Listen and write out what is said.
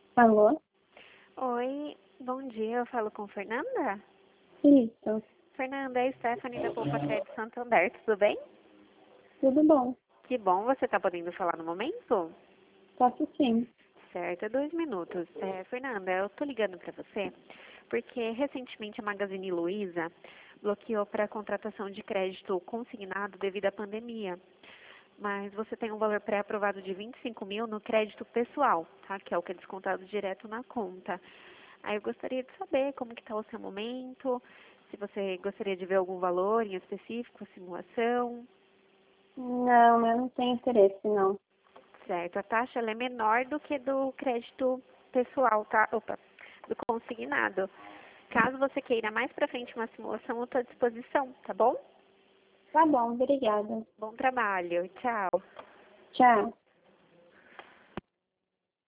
Alô? Oi, bom dia, eu falo com Fernanda? Isso, Fernanda, é a Stephanie da Poupa Crédito Santander, tudo bem? tudo bom. Que bom, você está podendo falar no momento? Posso sim. Certo, é 2 minutos. Fernanda, eu tô ligando para você porque recentemente a Magazine Luiza bloqueou para contratação de crédito consignado devido à pandemia. Mas você tem um valor pré-aprovado de 25 mil no crédito pessoal, tá? Que é o que é descontado direto na conta. Aí eu gostaria de saber como que está o seu momento, se você gostaria de ver algum valor em específico, simulação. Não, eu não tenho interesse, não. Certo, a taxa ela é menor do que do crédito pessoal, tá? Opa, do consignado. Caso você queira mais para frente uma simulação, eu estou à disposição, tá bom? Tá bom, obrigada. Bom trabalho, tchau. Tchau.